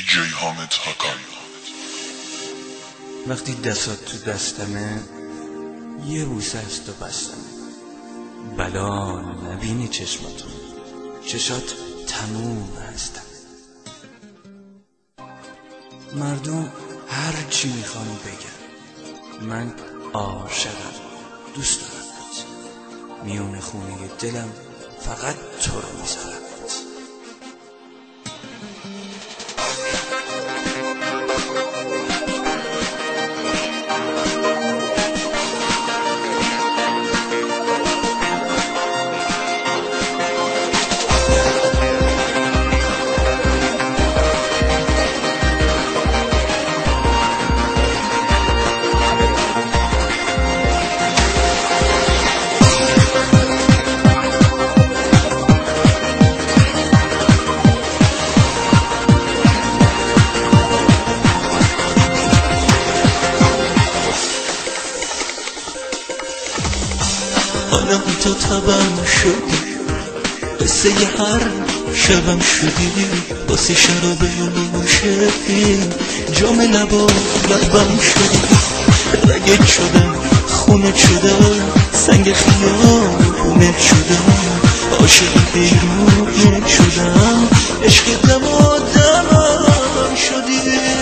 دیجی حامد حقانی. وقتی دستات تو دستمه یه بوسه از تو بستمه، بلا نبینی چشماتون، چشات تموم هستم. مردم هر چی میخوان بگن، من عاشقم، دوست دارمت، میون خونه دلم فقط تو رو میذارم. حالا تو تبم شدی، قصه هر شبم شدی، واسه شرابه و نوشیدی جام لبا لبم شدی. رگت شدم، خونت شدم، سنگ خیابونت شدم، عاشق بیرونت شدم، عشق دم و دمم شدی.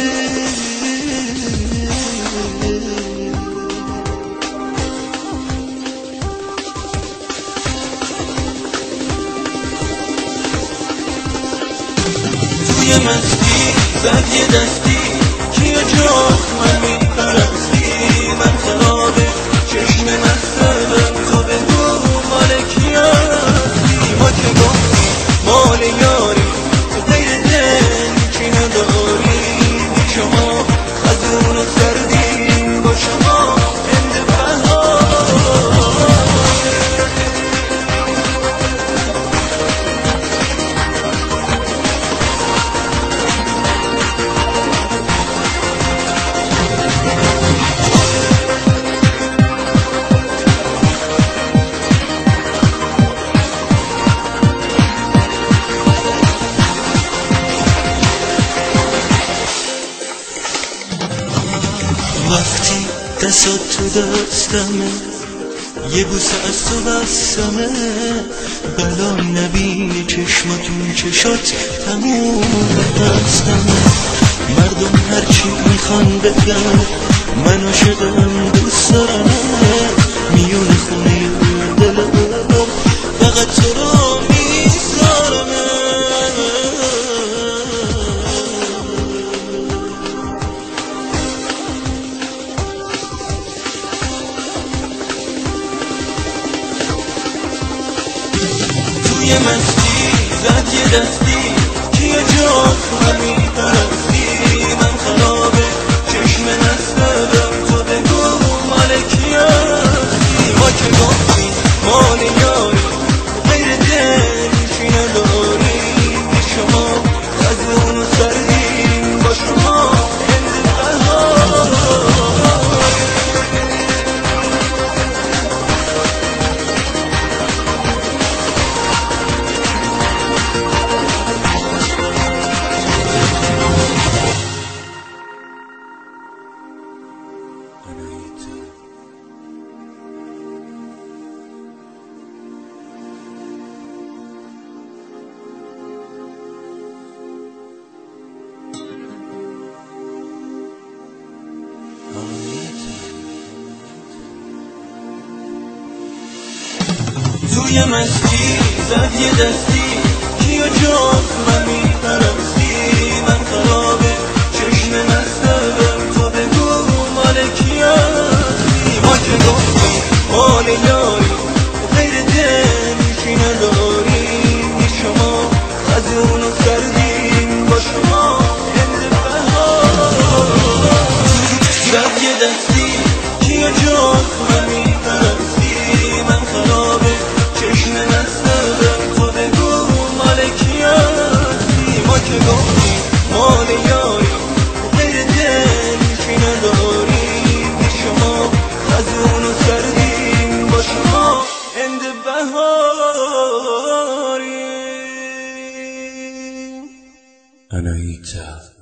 توی مستی زد یه دستی، کیا جاست من میپرستی، من خرابه چشم مستم، تو بگو مال کیا هستی. ما که گفتی مال یاری، تو غیر دل چی نداری، بی شما خزون و سردی، با شما هند بهار. وقتی دستات تو دستمه، یه بوسه از تو بستمه، بلا نبینی چشماتون، چشات تموم هستمه. مردم هرچی میخوان بگن، من عاشقم، دوست دارمه، میون خونه دلم فقط تو رو میذارمه. توی مستی زد یه دستی، کیا جاست من میپرستی، من خرابه چشم نستدم، تو بگو مال کیا هستی. ما که گفتی مال یاری، غیر دل چی نداری، بی شما خزون و سردی، با شما هند بهار. توی مستی زد یه دستی، کیا جاست من میپرستی، من خرابه چشم نستدم، تو بگو مال کیا هستی. ما که گفتی مال یاری، غیر دل چی نداری، بی شما خزون و سردی، با شما هند بهار. زد یه دستی، کیا جاست من میپرستی، من خرابه چشم نستدم، تو بگو مال کیا هستی. ما که گفتی مال یاری، غیر دل چی نداری، بی شما خزون و سردی، با شما هند بهاری. آناهیتا